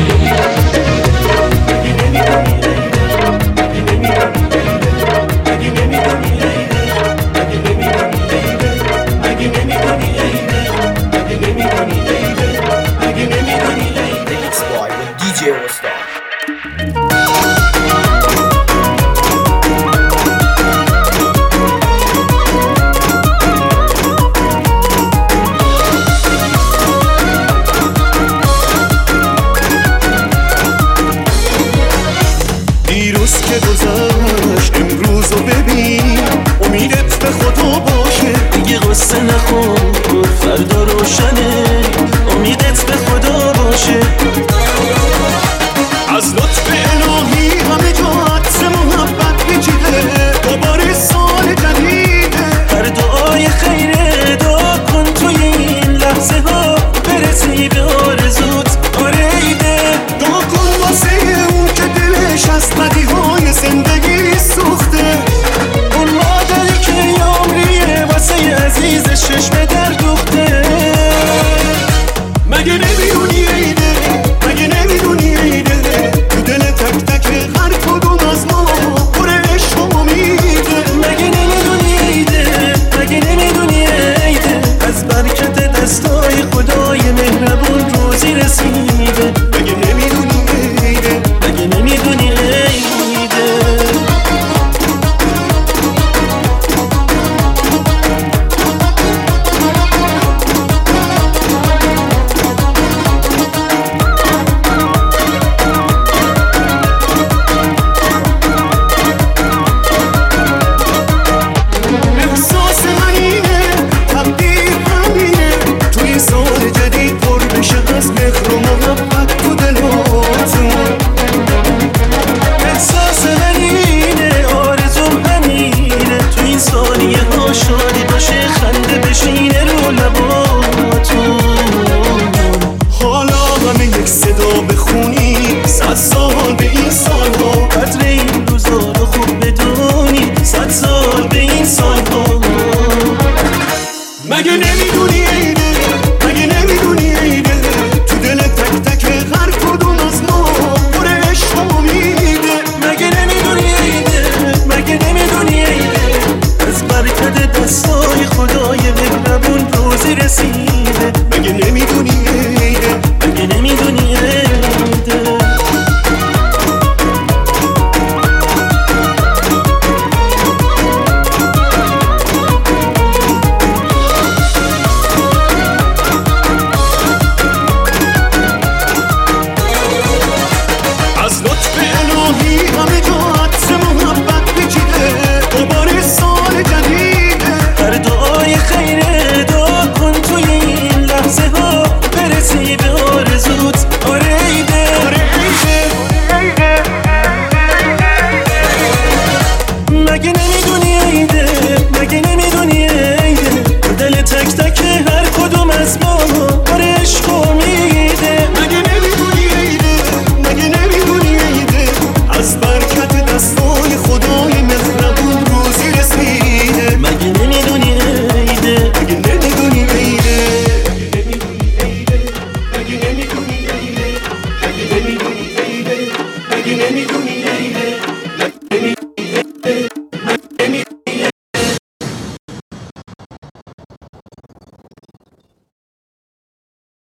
دیروز که گذشت امروز رو ببین، امیدت به خدا باشه، دیگه قصه نخور فردا روشنه، امیدت به خدا باشه. از لطف الهی همه جا عطر محبت پیچیده، دوباره سال جدیده، هر دعای خیره دعا کن توی این لحظه ها برسی به آرزوت. آره ایده دعا کن واسه اون که دلش از بدیهای زندگی سوخته، اون مادری که عمریه واسه عزیزش چشم در دوخته. مگه نمیدونی